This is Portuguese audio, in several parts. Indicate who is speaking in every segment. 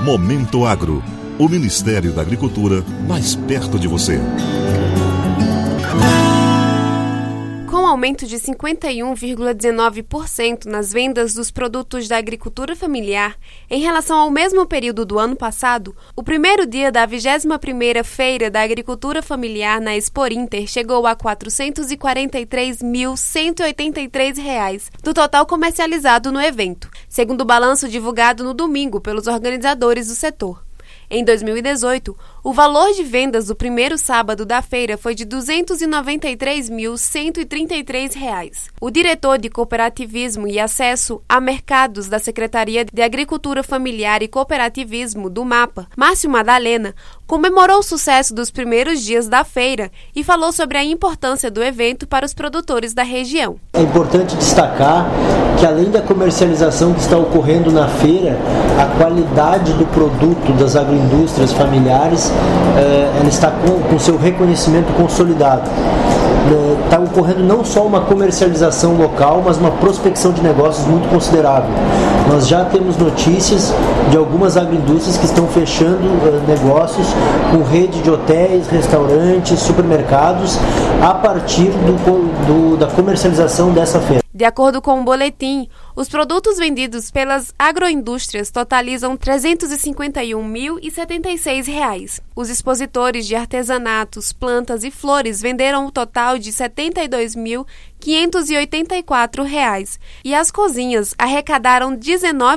Speaker 1: Momento Agro, o Ministério da Agricultura mais perto de você.
Speaker 2: Com um aumento de 51,19% nas vendas dos produtos da agricultura familiar em relação ao mesmo período do ano passado, o primeiro dia da 21ª Feira da Agricultura Familiar na Expo Inter chegou a R$ 443.183 do total comercializado no evento, segundo o balanço divulgado no domingo pelos organizadores do setor. Em 2018, o valor de vendas do primeiro sábado da feira foi de R$ 293.133. O diretor de Cooperativismo e Acesso a Mercados da Secretaria de Agricultura Familiar e Cooperativismo do MAPA, Márcio Madalena, comemorou o sucesso dos primeiros dias da feira e falou sobre a importância do evento para os produtores da região.
Speaker 3: É importante destacar que, além da comercialização que está ocorrendo na feira, a qualidade do produto das agroindústrias familiares ela está com seu reconhecimento consolidado. Está ocorrendo não só uma comercialização local, mas uma prospecção de negócios muito considerável. Nós já temos notícias de algumas agroindústrias que estão fechando negócios com rede de hotéis, restaurantes, supermercados, a partir da comercialização dessa feira.
Speaker 2: De acordo com o boletim, os produtos vendidos pelas agroindústrias totalizam R$ 351.076. Os expositores de artesanatos, plantas e flores venderam um total de R$ 72.584 e as cozinhas arrecadaram R$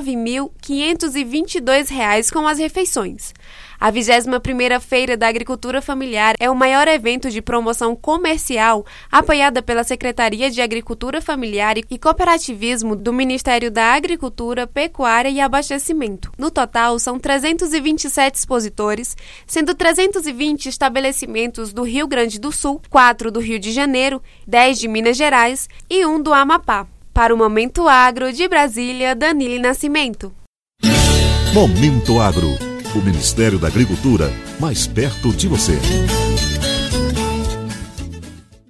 Speaker 2: 19.522 com as refeições. A 21ª Feira da Agricultura Familiar é o maior evento de promoção comercial apoiada pela Secretaria de Agricultura Familiar e Cooperativismo do Ministério da Agricultura, Pecuária e Abastecimento. No total, são 327 expositores, sendo 320 estabelecimentos do Rio Grande do Sul, 4 do Rio de Janeiro, 10 de Minas Gerais e 1 do Amapá. Para o Momento Agro, de Brasília, Danile Nascimento.
Speaker 1: Momento Agro, o Ministério da Agricultura mais perto de você.